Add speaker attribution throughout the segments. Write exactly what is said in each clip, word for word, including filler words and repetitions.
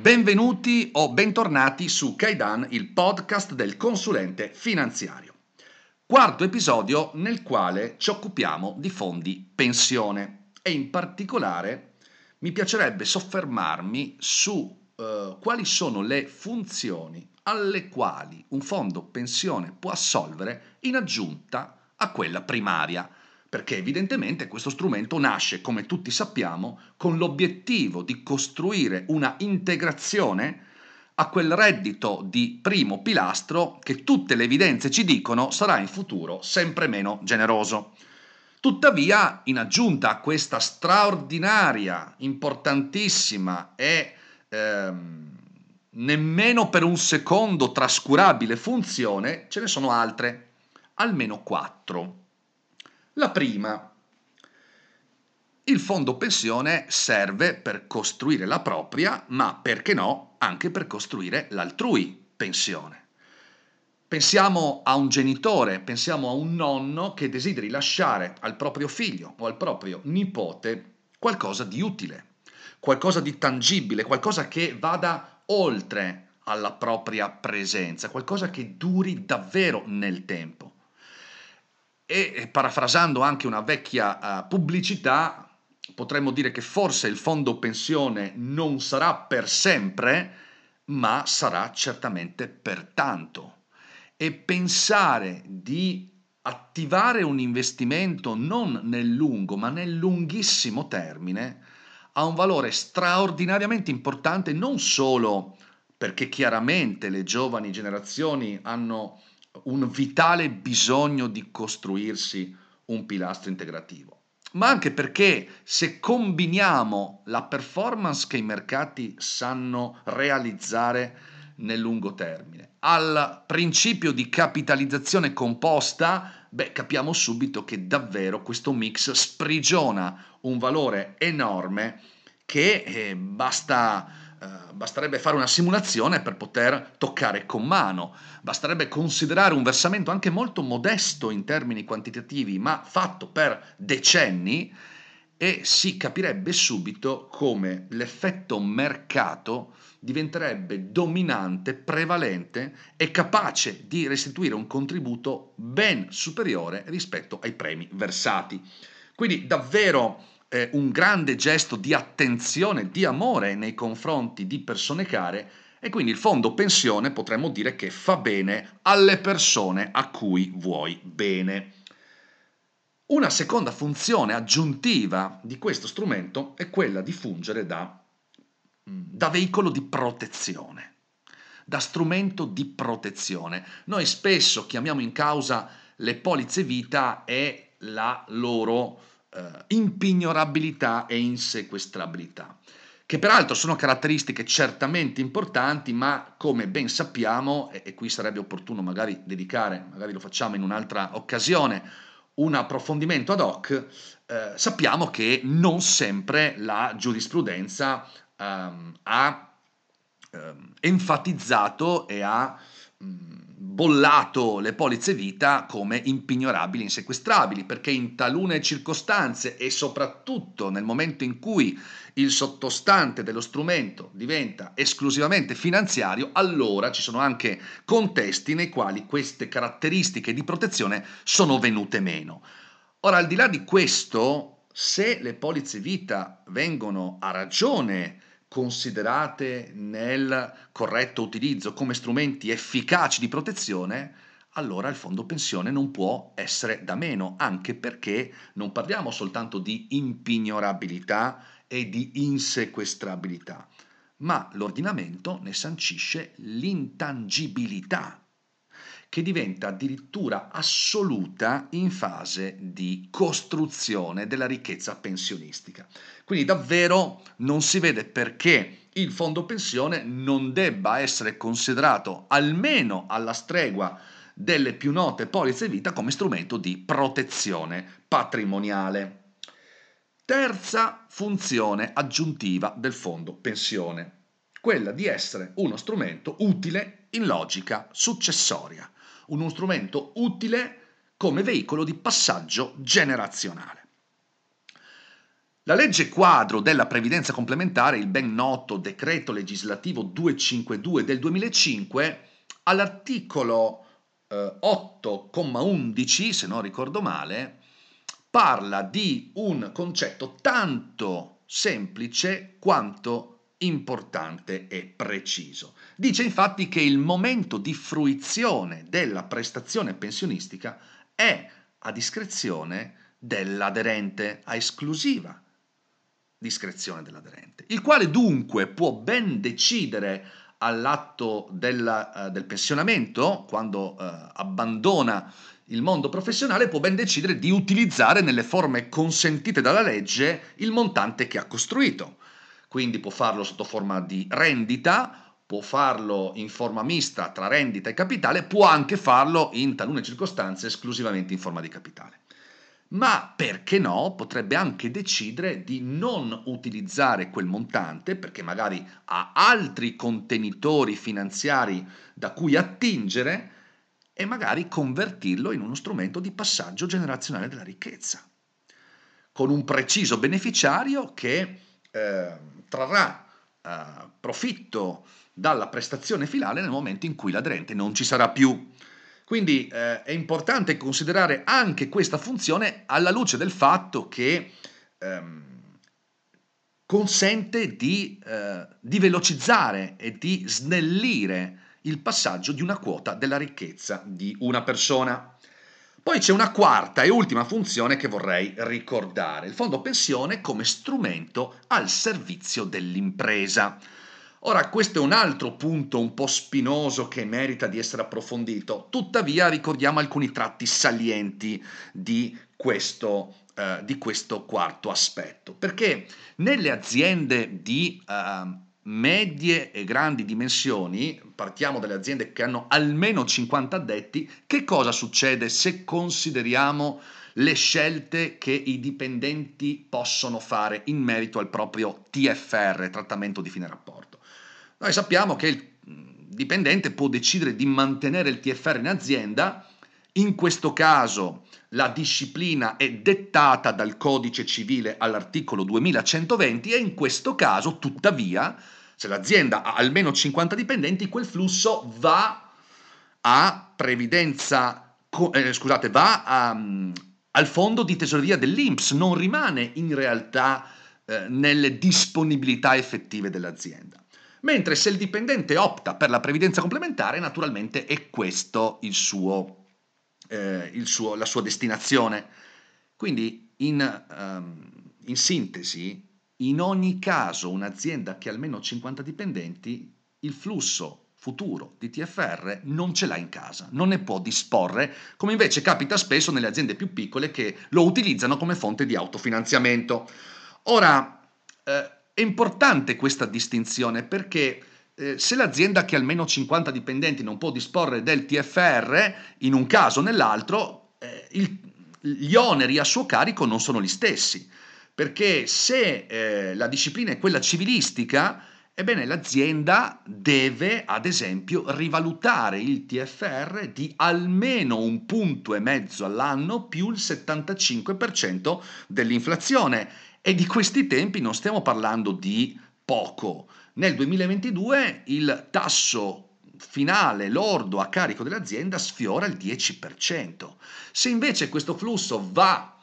Speaker 1: Benvenuti o bentornati su Kaidan, il podcast del consulente finanziario. Quarto episodio nel quale ci occupiamo di fondi pensione e in particolare mi piacerebbe soffermarmi su eh, quali sono le funzioni alle quali un fondo pensione può assolvere in aggiunta a quella primaria. Perché evidentemente questo strumento nasce, come tutti sappiamo, con l'obiettivo di costruire una integrazione a quel reddito di primo pilastro che tutte le evidenze ci dicono sarà in futuro sempre meno generoso. Tuttavia, in aggiunta a questa straordinaria, importantissima e ehm, nemmeno per un secondo trascurabile funzione, ce ne sono altre, almeno quattro. La prima: il fondo pensione serve per costruire la propria, ma perché no, anche per costruire l'altrui pensione. Pensiamo a un genitore, pensiamo a un nonno che desideri lasciare al proprio figlio o al proprio nipote qualcosa di utile, qualcosa di tangibile, qualcosa che vada oltre alla propria presenza, qualcosa che duri davvero nel tempo. E parafrasando anche una vecchia uh, pubblicità, potremmo dire che forse il fondo pensione non sarà per sempre, ma sarà certamente per tanto. E pensare di attivare un investimento non nel lungo, ma nel lunghissimo termine, ha un valore straordinariamente importante non solo perché chiaramente le giovani generazioni hanno un vitale bisogno di costruirsi un pilastro integrativo, ma anche perché se combiniamo la performance che i mercati sanno realizzare nel lungo termine al principio di capitalizzazione composta, beh, capiamo subito che davvero questo mix sprigiona un valore enorme che eh, basta Uh, basterebbe fare una simulazione per poter toccare con mano, basterebbe considerare un versamento anche molto modesto in termini quantitativi, ma fatto per decenni, e si capirebbe subito come l'effetto mercato diventerebbe dominante, prevalente e capace di restituire un contributo ben superiore rispetto ai premi versati. Quindi davvero eh, un grande gesto di attenzione, di amore nei confronti di persone care, e quindi il fondo pensione potremmo dire che fa bene alle persone a cui vuoi bene. Una seconda funzione aggiuntiva di questo strumento è quella di fungere da, da veicolo di protezione, da strumento di protezione. Noi spesso chiamiamo in causa le polizze vita e la loro eh, impignorabilità e insequestrabilità, che peraltro sono caratteristiche certamente importanti, ma come ben sappiamo, e, e qui sarebbe opportuno magari dedicare, magari lo facciamo in un'altra occasione, un approfondimento ad hoc, eh, sappiamo che non sempre la giurisprudenza ehm, ha ehm, enfatizzato e ha mh, bollato le polizze vita come impignorabili e insequestrabili, perché in talune circostanze e soprattutto nel momento in cui il sottostante dello strumento diventa esclusivamente finanziario, allora ci sono anche contesti nei quali queste caratteristiche di protezione sono venute meno. Ora, al di là di questo, se le polizze vita vengono a ragione considerate nel corretto utilizzo come strumenti efficaci di protezione, allora il fondo pensione non può essere da meno, anche perché non parliamo soltanto di impignorabilità e di insequestrabilità, ma l'ordinamento ne sancisce l'intangibilità, che diventa addirittura assoluta in fase di costruzione della ricchezza pensionistica. Quindi davvero non si vede perché il fondo pensione non debba essere considerato, almeno alla stregua delle più note polizze vita, come strumento di protezione patrimoniale. Terza funzione aggiuntiva del fondo pensione, quella di essere uno strumento utile in logica successoria, uno strumento utile come veicolo di passaggio generazionale. La legge quadro della previdenza complementare, il ben noto decreto legislativo duecentocinquantadue del duemilacinque, all'articolo eh, otto comma undici, se non ricordo male, parla di un concetto tanto semplice quanto importante e preciso. Dice infatti che il momento di fruizione della prestazione pensionistica è a discrezione dell'aderente, a esclusiva discrezione dell'aderente, il quale dunque può ben decidere all'atto del, uh, del pensionamento, quando uh, abbandona il mondo professionale, può ben decidere di utilizzare nelle forme consentite dalla legge il montante che ha costruito. Quindi può farlo sotto forma di rendita, può farlo in forma mista tra rendita e capitale, può anche farlo in talune circostanze esclusivamente in forma di capitale. Ma perché no? Potrebbe anche decidere di non utilizzare quel montante perché magari ha altri contenitori finanziari da cui attingere e magari convertirlo in uno strumento di passaggio generazionale della ricchezza, con un preciso beneficiario che eh, trarrà eh, profitto dalla prestazione finale nel momento in cui l'aderente non ci sarà più. Quindi eh, è importante considerare anche questa funzione alla luce del fatto che ehm, consente di, eh, di velocizzare e di snellire il passaggio di una quota della ricchezza di una persona. Poi c'è una quarta e ultima funzione che vorrei ricordare, il fondo pensione come strumento al servizio dell'impresa. Ora, questo è un altro punto un po' spinoso che merita di essere approfondito, tuttavia ricordiamo alcuni tratti salienti di questo, eh, di questo quarto aspetto, perché nelle aziende di eh, medie e grandi dimensioni, partiamo dalle aziende che hanno almeno cinquanta addetti, che cosa succede se consideriamo le scelte che i dipendenti possono fare in merito al proprio T F R, trattamento di fine rapporto? Noi sappiamo che il dipendente può decidere di mantenere il T F R in azienda, in questo caso la disciplina è dettata dal codice civile all'articolo duemilacentoventi e in questo caso, tuttavia, se l'azienda ha almeno cinquanta dipendenti, quel flusso va a previdenza, eh, scusate, va a, um, al fondo di tesoreria dell'I N P S, non rimane in realtà eh, nelle disponibilità effettive dell'azienda. Mentre se il dipendente opta per la previdenza complementare, naturalmente è questo il suo, eh, il suo, la sua destinazione. Quindi, in, um, in sintesi, in ogni caso un'azienda che ha almeno cinquanta dipendenti, il flusso futuro di T F R non ce l'ha in casa, non ne può disporre, come invece capita spesso nelle aziende più piccole che lo utilizzano come fonte di autofinanziamento. Ora, eh, è importante questa distinzione perché eh, se l'azienda che ha almeno cinquanta dipendenti non può disporre del T F R, in un caso o nell'altro, eh, il, gli oneri a suo carico non sono gli stessi, perché se eh, la disciplina è quella civilistica, ebbene l'azienda deve, ad esempio, rivalutare il T F R di almeno un punto e mezzo all'anno più il settantacinque per cento dell'inflazione. E di questi tempi non stiamo parlando di poco. Nel duemilaventidue il tasso finale lordo a carico dell'azienda sfiora il dieci per cento. Se invece questo flusso va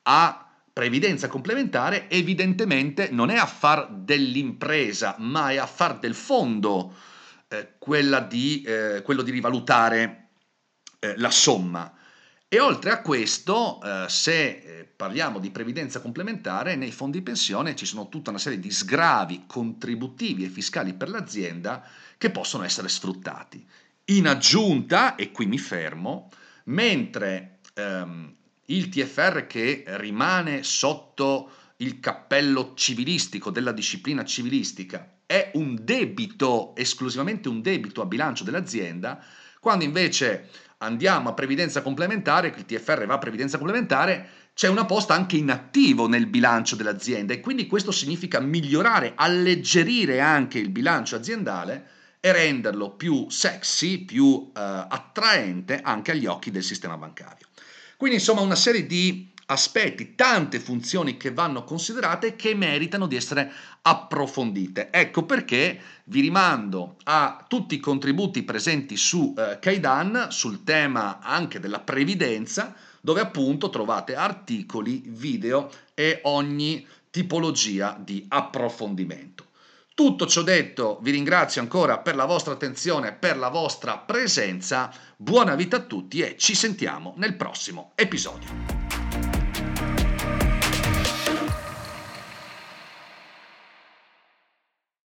Speaker 1: a previdenza complementare, evidentemente non è affar dell'impresa, ma è affar del fondo eh, quella di, eh, quello di rivalutare eh, la somma. E oltre a questo, eh, se eh, parliamo di previdenza complementare, nei fondi pensione ci sono tutta una serie di sgravi contributivi e fiscali per l'azienda che possono essere sfruttati. In aggiunta, e qui mi fermo, mentre ehm, il T F R che rimane sotto il cappello civilistico della disciplina civilistica è un debito, esclusivamente un debito a bilancio dell'azienda, quando invece andiamo a previdenza complementare, il T F R va a previdenza complementare, c'è una posta anche in attivo nel bilancio dell'azienda e quindi questo significa migliorare, alleggerire anche il bilancio aziendale e renderlo più sexy, più eh, attraente anche agli occhi del sistema bancario. Quindi insomma una serie di aspetti, tante funzioni che vanno considerate e che meritano di essere approfondite. Ecco perché vi rimando a tutti i contributi presenti su eh, Kaidan sul tema anche della previdenza, dove appunto trovate articoli, video e ogni tipologia di approfondimento. Tutto ciò detto, vi ringrazio ancora per la vostra attenzione, per la vostra presenza. Buona vita a tutti e ci sentiamo nel prossimo episodio.